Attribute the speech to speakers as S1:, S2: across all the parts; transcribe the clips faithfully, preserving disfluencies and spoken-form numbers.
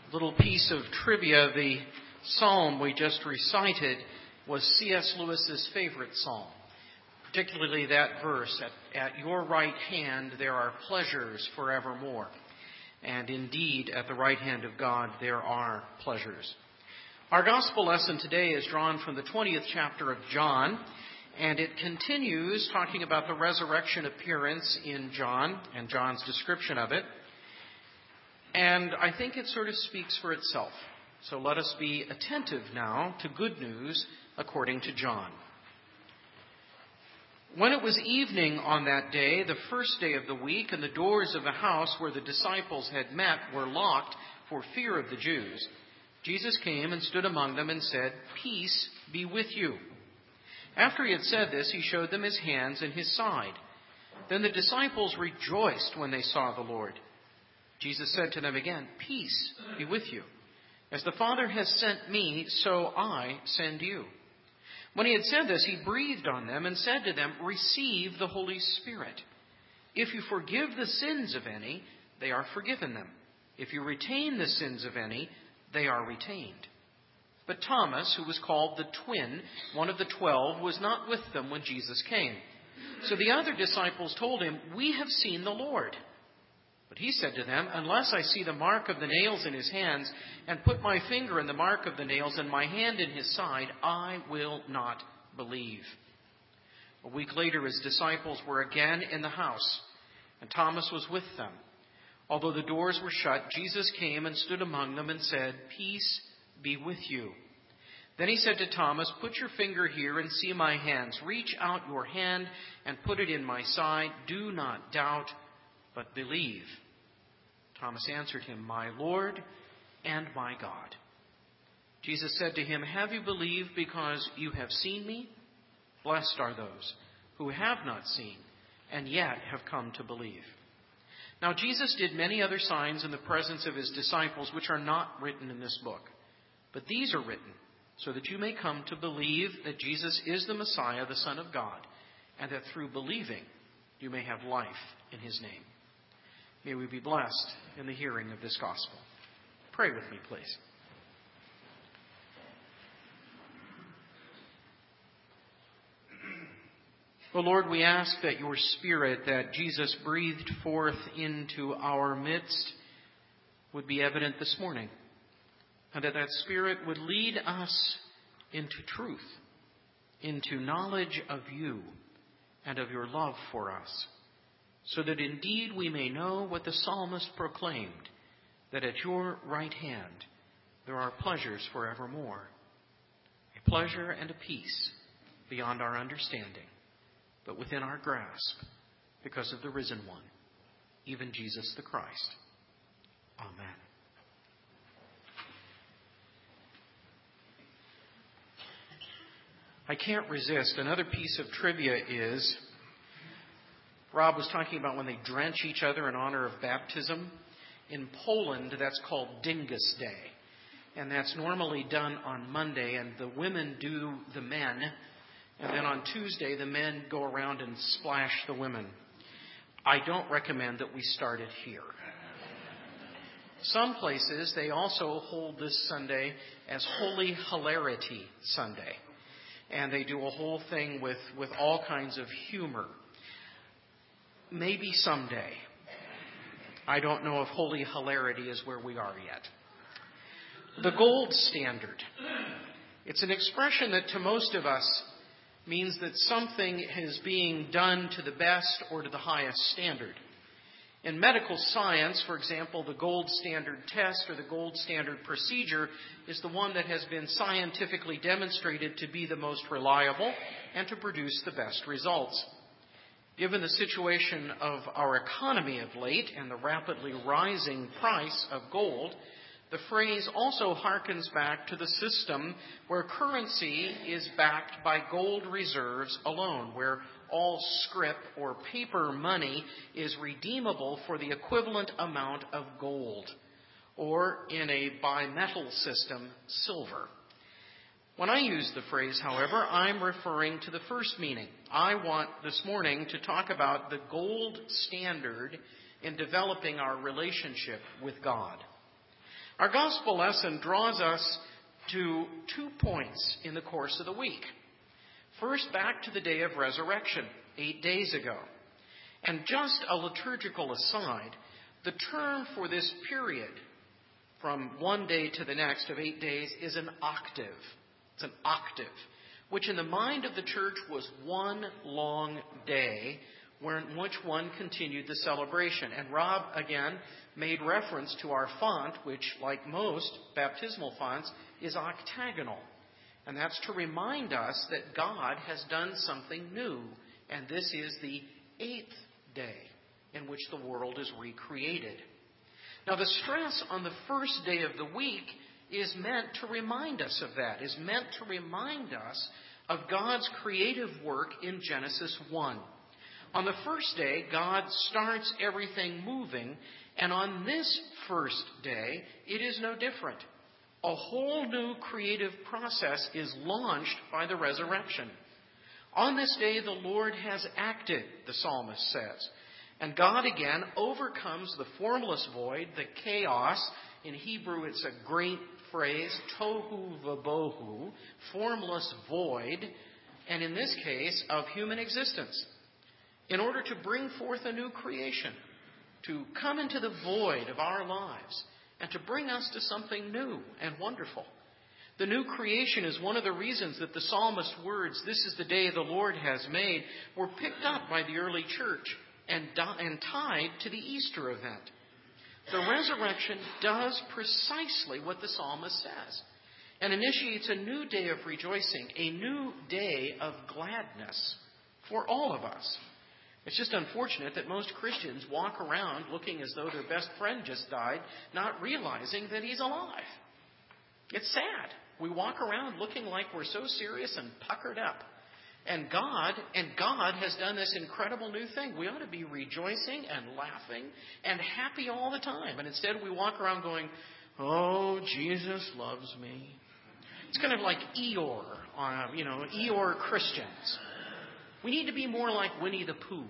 S1: Little piece of trivia, the psalm we just recited was C S Lewis's favorite psalm, particularly that verse, at, at your right hand there are pleasures forevermore. And indeed, at the right hand of God there are pleasures. Our gospel lesson today is drawn from the twentieth chapter of John, and it continues talking about the resurrection appearance in John and John's description of it. And I think it sort of speaks for itself. So let us be attentive now to good news according to John. When it was evening on that day, the first day of the week, and the doors of the house where the disciples had met were locked for fear of the Jews, Jesus came and stood among them and said, "Peace be with you." After he had said this, he showed them his hands and his side. Then the disciples rejoiced when they saw the Lord. Jesus said to them again, "Peace be with you. As the Father has sent me, so I send you." When he had said this, he breathed on them and said to them, "Receive the Holy Spirit. If you forgive the sins of any, they are forgiven them. If you retain the sins of any, they are retained." But Thomas, who was called the twin, one of the twelve, was not with them when Jesus came. So the other disciples told him, "We have seen the Lord." But he said to them, "Unless I see the mark of the nails in his hands, and put my finger in the mark of the nails and my hand in his side, I will not believe." A week later, his disciples were again in the house, and Thomas was with them. Although the doors were shut, Jesus came and stood among them and said, "Peace be with you." Then he said to Thomas, "Put your finger here and see my hands. Reach out your hand and put it in my side. Do not doubt, but believe." Thomas answered him, "My Lord and my God." Jesus said to him, "Have you believed because you have seen me? Blessed are those who have not seen and yet have come to believe." Now Jesus did many other signs in the presence of his disciples, which are not written in this book. But these are written so that you may come to believe that Jesus is the Messiah, the Son of God, and that through believing you may have life in his name. May we be blessed in the hearing of this gospel. Pray with me, please. O Lord, we ask that your Spirit that Jesus breathed forth into our midst would be evident this morning, and that that Spirit would lead us into truth, into knowledge of you and of your love for us, so that indeed we may know what the psalmist proclaimed, that at your right hand there are pleasures forevermore, a pleasure and a peace beyond our understanding, but within our grasp because of the risen one, even Jesus the Christ. Amen. I can't resist. Another piece of trivia is, Rob was talking about when they drench each other in honor of baptism. In Poland, that's called Dingus Day. And that's normally done on Monday, and the women do the men. And then on Tuesday, the men go around and splash the women. I don't recommend that we start it here. Some places, they also hold this Sunday as Holy Hilarity Sunday. And they do a whole thing with, with all kinds of humor. Maybe someday. I don't know if holy hilarity is where we are yet. The gold standard. It's an expression that to most of us means that something is being done to the best or to the highest standard. In medical science, for example, the gold standard test or the gold standard procedure is the one that has been scientifically demonstrated to be the most reliable and to produce the best results. Given the situation of our economy of late and the rapidly rising price of gold, the phrase also harkens back to the system where currency is backed by gold reserves alone, where all scrip or paper money is redeemable for the equivalent amount of gold, or in a bimetal system, silver. When I use the phrase, however, I'm referring to the first meaning. I want this morning to talk about the gold standard in developing our relationship with God. Our gospel lesson draws us to two points in the course of the week. First, back to the day of resurrection, eight days ago. And just a liturgical aside, the term for this period from one day to the next of eight days is an octave. It's an octave, which in the mind of the church was one long day in which one continued the celebration. And Rob, again, made reference to our font, which, like most baptismal fonts, is octagonal. And that's to remind us that God has done something new. And this is the eighth day in which the world is recreated. Now, the stress on the first day of the week is meant to remind us of that, is meant to remind us of God's creative work in Genesis one. On the first day, God starts everything moving, and on this first day, it is no different. A whole new creative process is launched by the resurrection. On this day, the Lord has acted, the psalmist says. And God again overcomes the formless void, the chaos. In Hebrew, it's a great phrase, tohu vabohu, formless void, and in this case, of human existence, in order to bring forth a new creation, to come into the void of our lives, and to bring us to something new and wonderful. The new creation is one of the reasons that the psalmist's words, "This is the day the Lord has made," were picked up by the early church and, and tied to the Easter event. The resurrection does precisely what the psalmist says and initiates a new day of rejoicing, a new day of gladness for all of us. It's just unfortunate that most Christians walk around looking as though their best friend just died, not realizing that he's alive. It's sad. We walk around looking like we're so serious and puckered up. And God, and God has done this incredible new thing. We ought to be rejoicing and laughing and happy all the time. And instead we walk around going, "Oh, Jesus loves me." It's kind of like Eeyore, uh, you know, Eeyore Christians. We need to be more like Winnie the Pooh.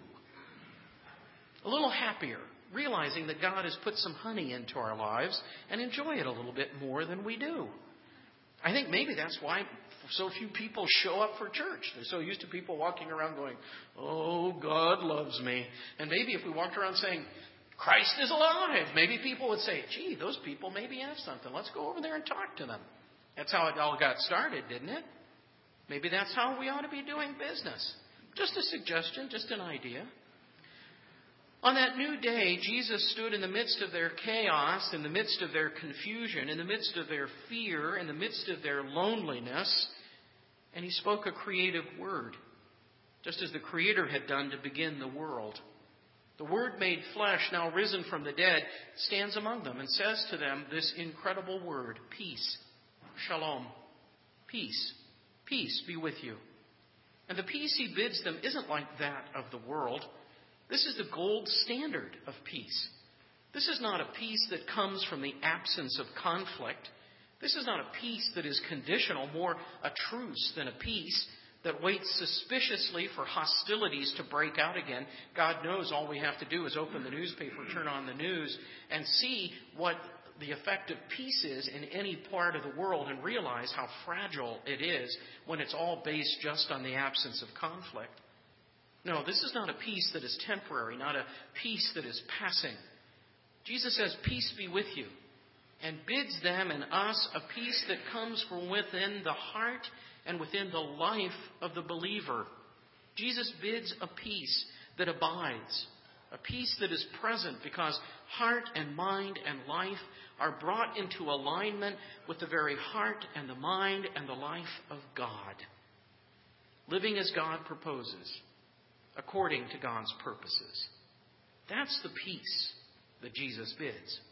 S1: A little happier, realizing that God has put some honey into our lives and enjoy it a little bit more than we do. I think maybe that's why so few people show up for church. They're so used to people walking around going, "Oh, God loves me." And maybe if we walked around saying, "Christ is alive," maybe people would say, "Gee, those people maybe have something. Let's go over there and talk to them." That's how it all got started, didn't it? Maybe that's how we ought to be doing business. Just a suggestion, just an idea. On that new day, Jesus stood in the midst of their chaos, in the midst of their confusion, in the midst of their fear, in the midst of their loneliness, and he spoke a creative word, just as the Creator had done to begin the world. The Word made flesh, now risen from the dead, stands among them and says to them this incredible word, peace, shalom, peace, peace be with you. And the peace he bids them isn't like that of the world. This is the gold standard of peace. This is not a peace that comes from the absence of conflict. This is not a peace that is conditional, more a truce than a peace that waits suspiciously for hostilities to break out again. God knows all we have to do is open the newspaper, turn on the news, and see what the effect of peace is in any part of the world and realize how fragile it is when it's all based just on the absence of conflict. No, this is not a peace that is temporary, not a peace that is passing. Jesus says, "Peace be with you," and bids them and us a peace that comes from within the heart and within the life of the believer. Jesus bids a peace that abides, a peace that is present because heart and mind and life are brought into alignment with the very heart and the mind and the life of God. Living as God proposes, according to God's purposes. That's the peace that Jesus bids.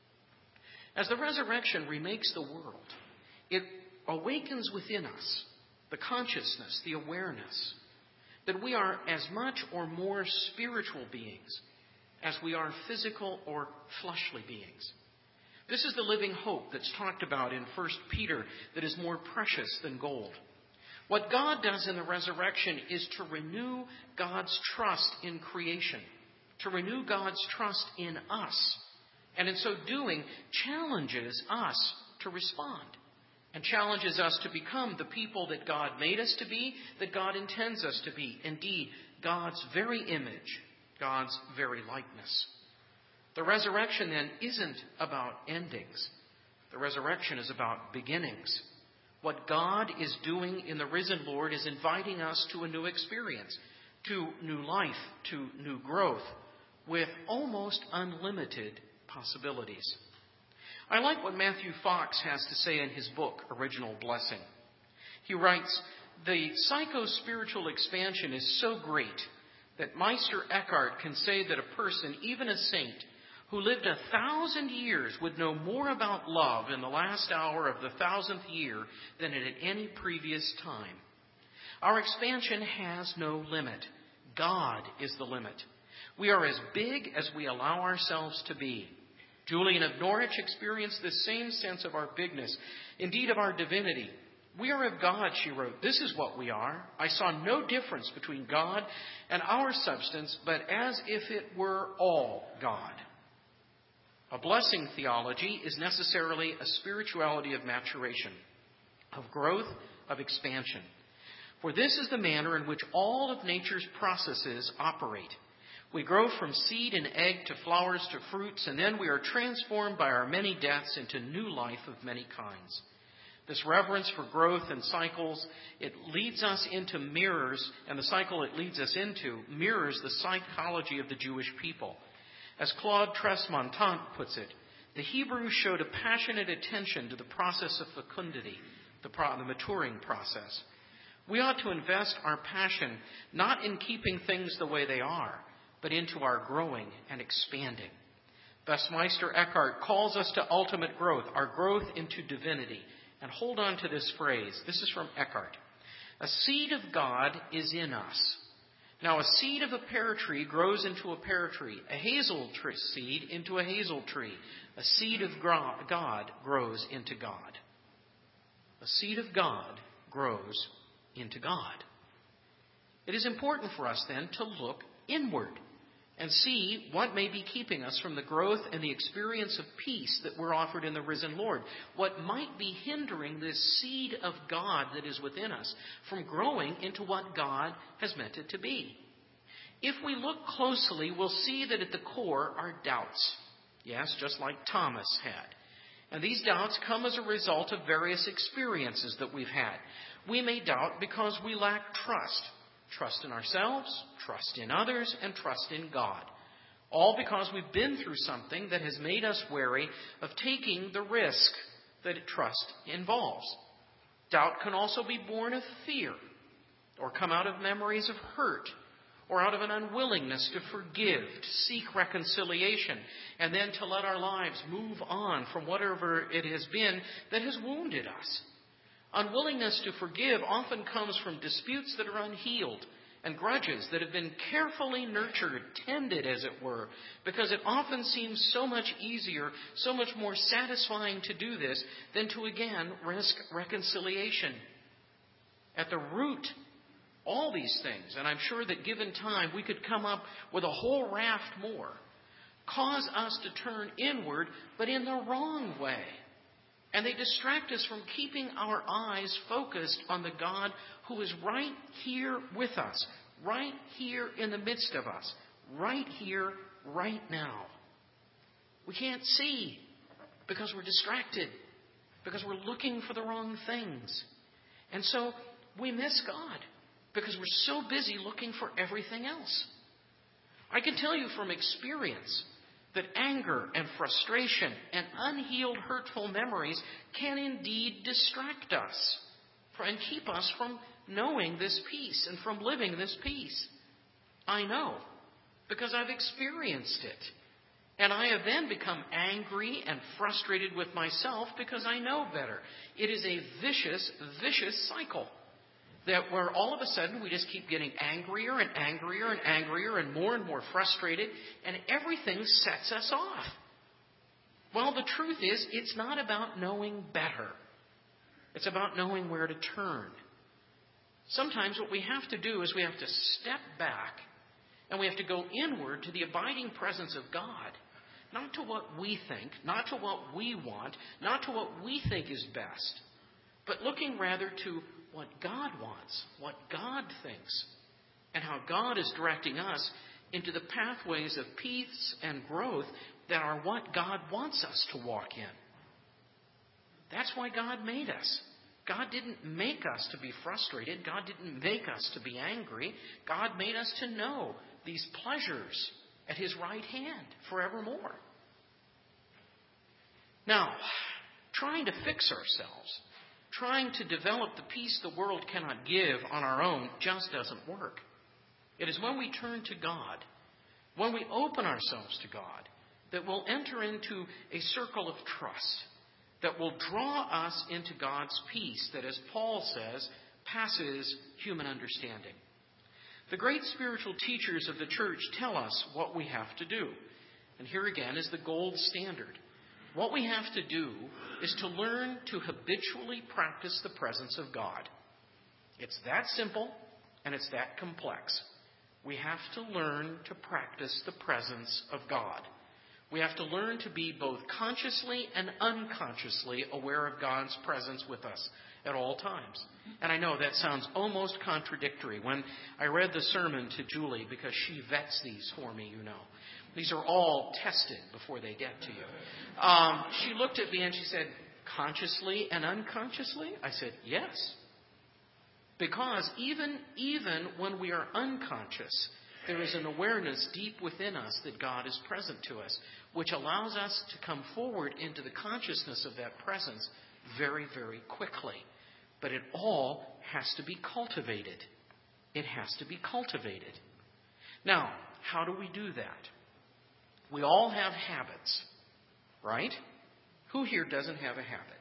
S1: As the resurrection remakes the world, it awakens within us the consciousness, the awareness that we are as much or more spiritual beings as we are physical or fleshly beings. This is the living hope that's talked about in First Peter that is more precious than gold. What God does in the resurrection is to renew God's trust in creation, to renew God's trust in us, and in so doing challenges us to respond and challenges us to become the people that God made us to be, that God intends us to be. Indeed, God's very image, God's very likeness. The resurrection then isn't about endings. The resurrection is about beginnings. What God is doing in the risen Lord is inviting us to a new experience, to new life, to new growth, with almost unlimited possibilities. I like what Matthew Fox has to say in his book, Original Blessing. He writes, "The psycho-spiritual expansion is so great that Meister Eckhart can say that a person, even a saint, who lived a thousand years would know more about love in the last hour of the thousandth year than at any previous time. Our expansion has no limit. God is the limit. We are as big as we allow ourselves to be. Julian of Norwich experienced this same sense of our bigness, indeed of our divinity. We are of God, she wrote. This is what we are. I saw no difference between God and our substance, but as if it were all God." A blessing theology is necessarily a spirituality of maturation, of growth, of expansion. For this is the manner in which all of nature's processes operate. We grow from seed and egg to flowers to fruits, and then we are transformed by our many deaths into new life of many kinds. This reverence for growth and cycles, it leads us into mirrors, and the cycle it leads us into mirrors the psychology of the Jewish people. As Claude Tresmontant puts it, the Hebrews showed a passionate attention to the process of fecundity, the, pro- the maturing process. We ought to invest our passion not in keeping things the way they are, but into our growing and expanding. Thus, Meister Eckhart calls us to ultimate growth, our growth into divinity. And hold on to this phrase. This is from Eckhart. A seed of God is in us. Now, a seed of a pear tree grows into a pear tree, a hazel tree seed into a hazel tree. A seed of God grows into God. A seed of God grows into God. It is important for us then to look inward and see what may be keeping us from the growth and the experience of peace that we're offered in the risen Lord. What might be hindering this seed of God that is within us from growing into what God has meant it to be. If we look closely, we'll see that at the core are doubts. Yes, just like Thomas had. And these doubts come as a result of various experiences that we've had. We may doubt because we lack trust. Trust in ourselves, trust in others, and trust in God. All because we've been through something that has made us wary of taking the risk that trust involves. Doubt can also be born of fear, or come out of memories of hurt, or out of an unwillingness to forgive, to seek reconciliation, and then to let our lives move on from whatever it has been that has wounded us. Unwillingness to forgive often comes from disputes that are unhealed and grudges that have been carefully nurtured, tended, as it were, because it often seems so much easier, so much more satisfying to do this than to again risk reconciliation. At the root, all these things, and I'm sure that given time we could come up with a whole raft more, cause us to turn inward, but in the wrong way. And they distract us from keeping our eyes focused on the God who is right here with us, right here in the midst of us, right here, right now. We can't see because we're distracted, because we're looking for the wrong things. And so we miss God because we're so busy looking for everything else. I can tell you from experience that anger and frustration and unhealed hurtful memories can indeed distract us and keep us from knowing this peace and from living this peace. I know, because I've experienced it. And I have then become angry and frustrated with myself because I know better. It is a vicious, vicious cycle. That where all of a sudden we just keep getting angrier and angrier and angrier and more and more frustrated, and everything sets us off. Well, the truth is, it's not about knowing better. It's about knowing where to turn. Sometimes what we have to do is we have to step back and we have to go inward to the abiding presence of God not to what we think, not to what we want, not to what we think is best, but looking rather to what God wants, what God thinks, and how God is directing us into the pathways of peace and growth that are what God wants us to walk in. That's why God made us. God didn't make us to be frustrated. God didn't make us to be angry. God made us to know these pleasures at His right hand forevermore. Now, trying to fix ourselves, trying to develop the peace the world cannot give on our own just doesn't work. It is when we turn to God, when we open ourselves to God, that we'll enter into a circle of trust that will draw us into God's peace that, as Paul says, passes human understanding. The great spiritual teachers of the church tell us what we have to do. And here again is the gold standard. What we have to do is to learn to habitually practice the presence of God. It's that simple and it's that complex. We have to learn to practice the presence of God. We have to learn to be both consciously and unconsciously aware of God's presence with us at all times. And I know that sounds almost contradictory. When I read the sermon to Julie, because she vets these for me, you know. These are all tested before they get to you. Um, she looked at me and she said, consciously and unconsciously? I said, yes. Because even, even when we are unconscious, there is an awareness deep within us that God is present to us, which allows us to come forward into the consciousness of that presence very, very quickly. But it all has to be cultivated. It has to be cultivated. Now, how do we do that? We all have habits, right? Who here doesn't have a habit?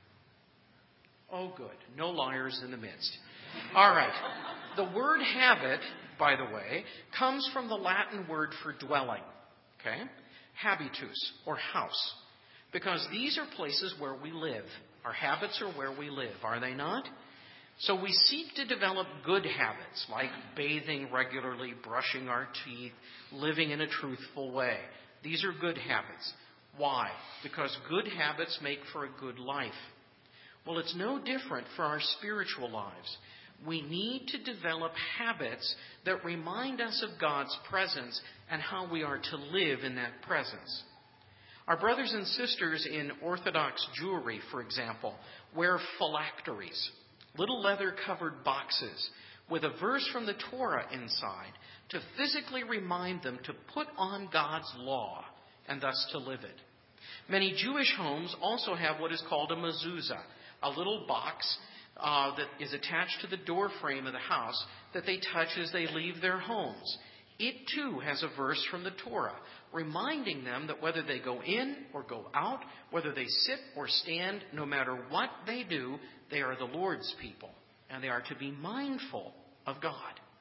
S1: Oh, good. No liars in the midst. All right. The word habit, by the way, comes from the Latin word for dwelling. Okay? Habitus, or house. Because these are places where we live. Our habits are where we live, are they not? So we seek to develop good habits, like bathing regularly, brushing our teeth, living in a truthful way. These are good habits. Why? Because good habits make for a good life. Well, it's no different for our spiritual lives. We need to develop habits that remind us of God's presence and how we are to live in that presence. Our brothers and sisters in Orthodox Jewry, for example, wear phylacteries, little leather-covered boxes with a verse from the Torah inside to physically remind them to put on God's law and thus to live it. Many Jewish homes also have what is called a mezuzah, a little box uh, that is attached to the door frame of the house that they touch as they leave their homes. It too has a verse from the Torah, reminding them that whether they go in or go out, whether they sit or stand, no matter what they do, they are the Lord's people, and they are to be mindful of God.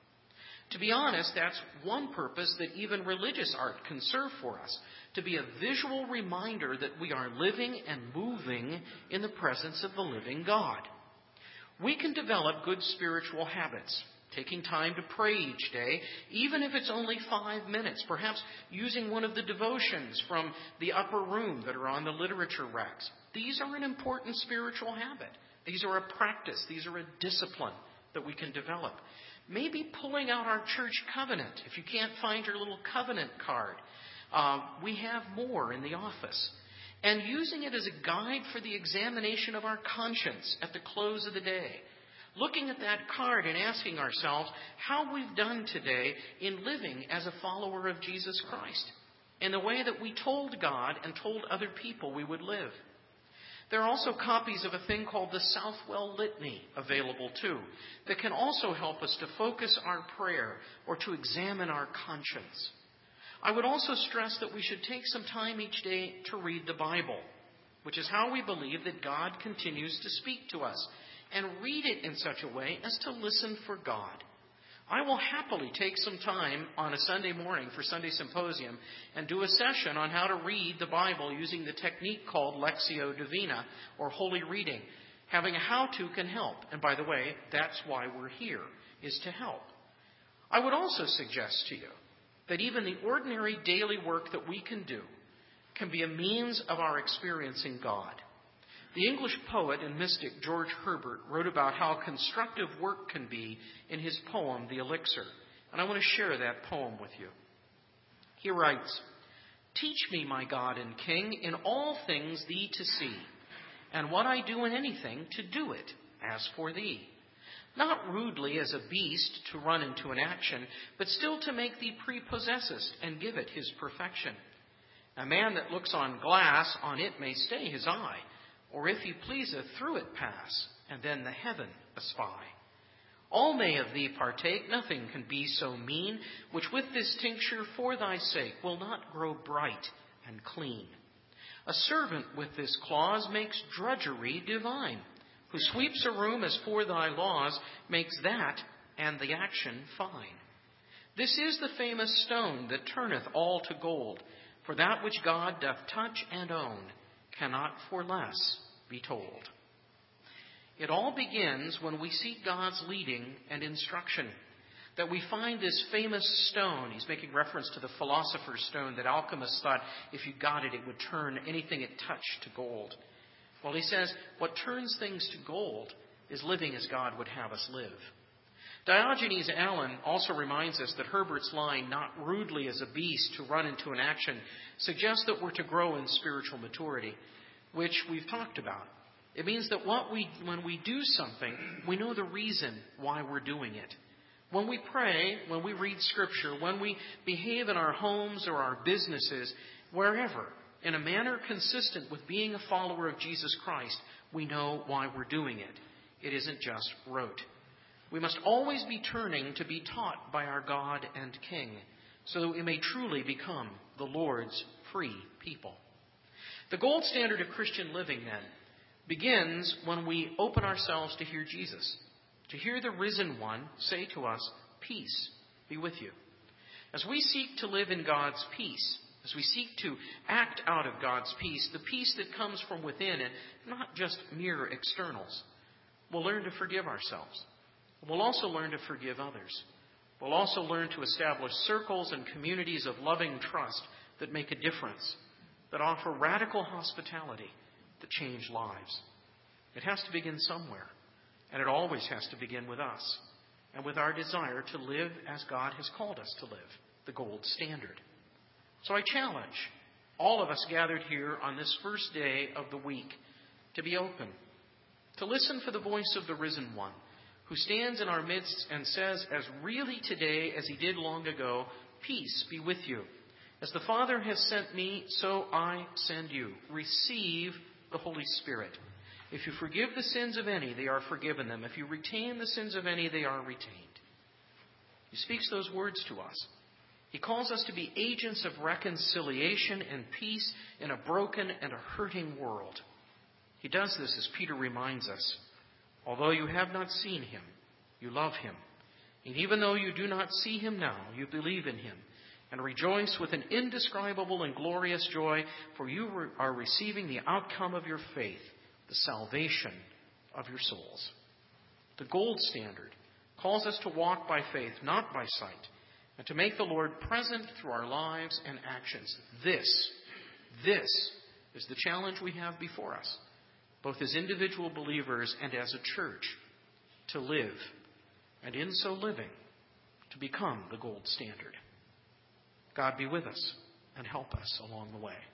S1: To be honest, that's one purpose that even religious art can serve for us, to be a visual reminder that we are living and moving in the presence of the living God. We can develop good spiritual habits, taking time to pray each day, even if it's only five minutes, perhaps using one of the devotions from the upper room that are on the literature racks. These are an important spiritual habit. These are a practice. These are a discipline that we can develop. Maybe pulling out our church covenant. If you can't find your little covenant card, uh, we have more in the office. And using it as a guide for the examination of our conscience at the close of the day. Looking at that card and asking ourselves how we've done today in living as a follower of Jesus Christ in the way that we told God and told other people we would live. There are also copies of a thing called the Southwell Litany available too that can also help us to focus our prayer or to examine our conscience. I would also stress that we should take some time each day to read the Bible, which is how we believe that God continues to speak to us, and read it in such a way as to listen for God. I will happily take some time on a Sunday morning for Sunday Symposium and do a session on how to read the Bible using the technique called Lectio Divina, or Holy Reading. Having a how-to can help. And by the way, that's why we're here, is to help. I would also suggest to you that even the ordinary daily work that we can do can be a means of our experiencing God. The English poet and mystic George Herbert wrote about how constructive work can be in his poem, The Elixir. And I want to share that poem with you. He writes, "Teach me, my God and King, in all things thee to see, and what I do in anything to do it as for thee. Not rudely as a beast to run into an action, but still to make thee prepossessest and give it his perfection. A man that looks on glass, on it may stay his eye, or if he pleaseth through it pass, and then the heaven espy. All may of thee partake, nothing can be so mean, which with this tincture for thy sake will not grow bright and clean. A servant with this clause makes drudgery divine, who sweeps a room as for thy laws, makes that and the action fine. This is the famous stone that turneth all to gold, for that which God doth touch and own cannot for less be told." It all begins when we seek God's leading and instruction, that we find this famous stone. He's making reference to the philosopher's stone that alchemists thought if you got it, it would turn anything it touched to gold. Well, he says what turns things to gold is living as God would have us live. Diogenes Allen also reminds us that Herbert's line, "not rudely as a beast to run into an action," suggests that we're to grow in spiritual maturity, which we've talked about. It means that what we, when we do something, we know the reason why we're doing it. When we pray, when we read Scripture, when we behave in our homes or our businesses, wherever, in a manner consistent with being a follower of Jesus Christ, we know why we're doing it. It isn't just rote. We must always be turning to be taught by our God and King, so that we may truly become the Lord's free people. The gold standard of Christian living, then, begins when we open ourselves to hear Jesus, to hear the risen one say to us, "Peace be with you." As we seek to live in God's peace, as we seek to act out of God's peace, the peace that comes from within and not just mere externals, we'll learn to forgive ourselves. We'll also learn to forgive others. We'll also learn to establish circles and communities of loving trust that make a difference, that offer radical hospitality, that change lives. It has to begin somewhere, and it always has to begin with us and with our desire to live as God has called us to live, the gold standard. So I challenge all of us gathered here on this first day of the week to be open, to listen for the voice of the risen one, who stands in our midst and says, as really today as he did long ago, "Peace be with you. As the Father has sent me, so I send you. Receive the Holy Spirit. If you forgive the sins of any, they are forgiven them. If you retain the sins of any, they are retained." He speaks those words to us. He calls us to be agents of reconciliation and peace in a broken and a hurting world. He does this, as Peter reminds us. Although you have not seen him, you love him. And even though you do not see him now, you believe in him and rejoice with an indescribable and glorious joy, for you are receiving the outcome of your faith, the salvation of your souls. The gold standard calls us to walk by faith, not by sight, and to make the Lord present through our lives and actions. This, this is the challenge we have before us, both as individual believers and as a church, to live, and in so living, to become the gold standard. God be with us and help us along the way.